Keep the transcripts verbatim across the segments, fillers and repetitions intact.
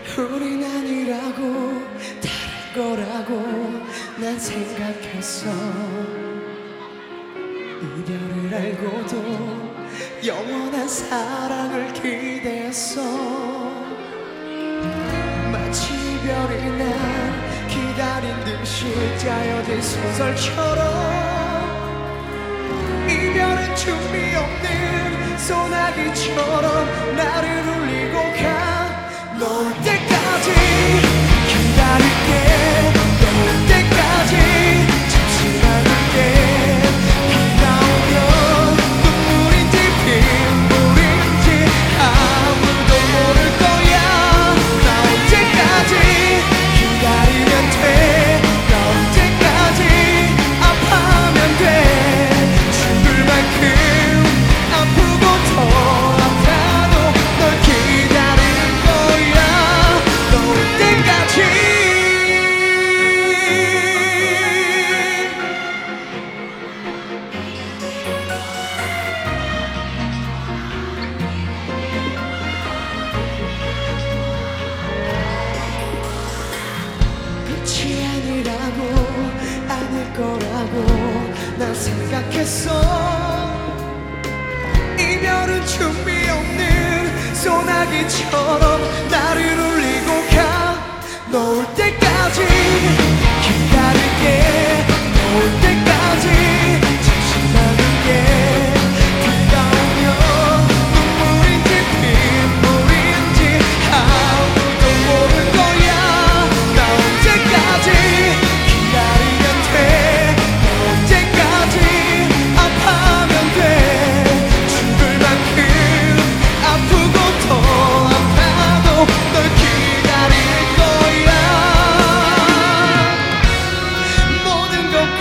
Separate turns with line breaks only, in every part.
우린 아니라고 다른 거라고 난 생각했어. 이별을 알고도 영원한 사랑을 기대했어. 마치 이별이 날 기다린 듯이 짜여진 소설처럼 이별은 준비 없는 소나기처럼 나를 울리고 가. 너 올 때까지 기다릴게. 너 올 때까지 잠시 나눌게. 비가 오면 눈물인지 빗물인지 아무도 모를 거야. 나 올 때까지 기다리면 돼. 나 올 때까지 아파하면 돼. 죽을 만큼 아프고 더 아파도 널 기다릴 거야. 너 올 때까지. 끝이 아니라고 아닐 거라고 난 생각했어. 이별은 준비 없는 소나기처럼 나를 울리고 가. 너 올 때까지 기다릴게. 너 올 때까지 잠시 나눌게. 비가 오면 눈물인지 빗물인지 아무도 모를 거야. 나 올 때까지 기다리면 돼. 너 올 때까지 아파하면 돼. 죽을 만큼 아프고 더 아파도 널 기다릴 거야. 모든 건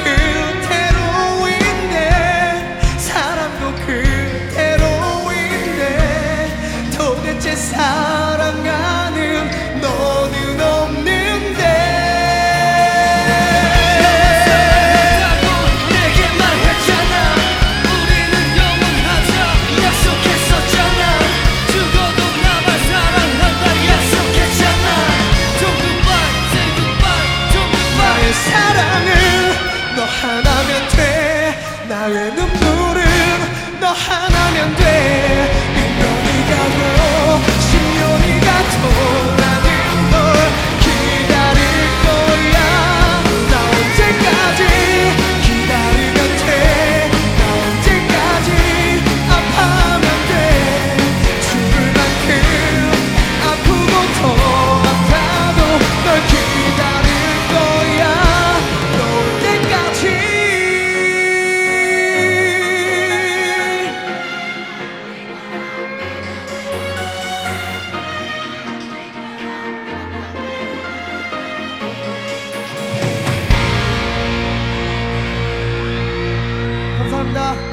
그대로인데 사랑도 그대로인데 도대체 사랑하는 너는 없는데.
내게 말했잖아. 우리는 영원하자 약속했었잖아. 죽어도 나만 사랑한다 약속했잖아. Don't goodbye, say goodbye, don't goodbye.
나의 사랑은 너 하나면 돼. 나의 눈물은 너 하나면 돼. 일 년이 가고 십 년이 가도 나는 널 기다릴 거야. 나 올 때까지 기다리면 돼. 나 올 때까지 아파하면 돼. 죽을 만큼 아프고 더 아파도 널 기다릴 거야. 너 올 때까지. 감사합니다.